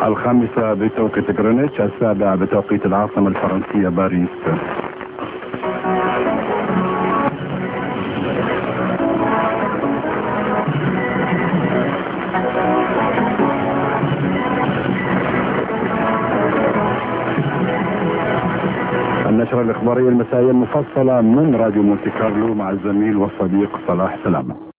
الخامسة بتوقيت غرينتش، السابعة بتوقيت العاصمة الفرنسية باريس. النشرة الإخبارية المسائية المفصلة من راديو مونتي كارلو مع الزميل والصديق صلاح سلامة.